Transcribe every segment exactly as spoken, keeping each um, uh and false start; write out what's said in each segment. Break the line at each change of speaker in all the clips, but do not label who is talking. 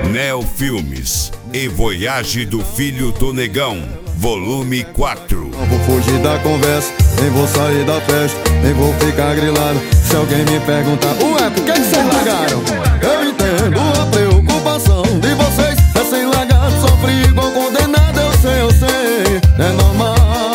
Neo Filmes e Voyage do Filho do Negão, volume quatro.
Não vou fugir da conversa, nem vou sair da festa, nem vou ficar grilado. Se alguém me perguntar, ué, por que que vocês largaram? Eu entendo a preocupação de vocês. Recém-largado, sofri igual condenado, eu sei, eu sei. É normal,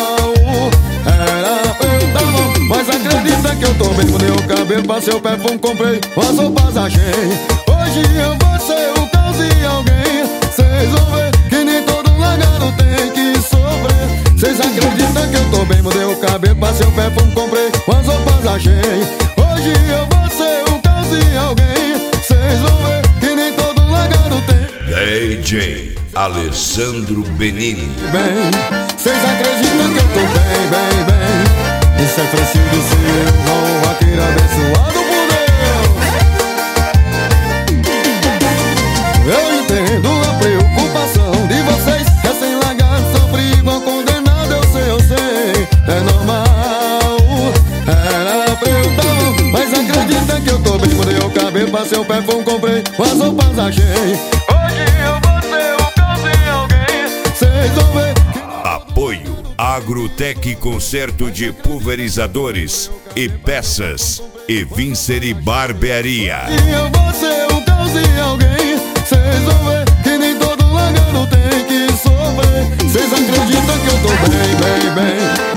era pra eu tá bom. Mas acredita que eu tô bem, mudei o cabelo, passei o perfume, comprei umas roupas, achei. Hoje eu vou ser o caos de alguém. Cês vão ver que nem todo largado tem que sofrer. Cês acreditam que eu tô bem, mudei o cabelo, passei o perfume, comprei umas roupas, achei. Hoje eu vou ser o caos de alguém. Cês vão ver que nem todo largado tem.
D J Alessandro Benini.
Bem, cês acreditam que eu tô bem, bem, bem. Isso é Francisco do Silva, um vaqueiro abençoado por Deus. Eu entendo a preocupação de vocês. Recém-largado, sofri igual condenado, eu sei, eu sei. É normal, era pra eu tá bom. Mas acredita que eu tô bem, mudei o cabelo, passei o perfume, comprei umas roupas, achei. Hoje eu vou ser o caos de alguém. Cês vão ver que...
Apoio Agrotec Concerto de Pulverizadores e Peças e Vincere Barbearia.
Eu vou ser o caos de alguém. Cês vão ver que nem todo largado tem que sofrer. Cês acreditam que eu tô bem, bem, bem.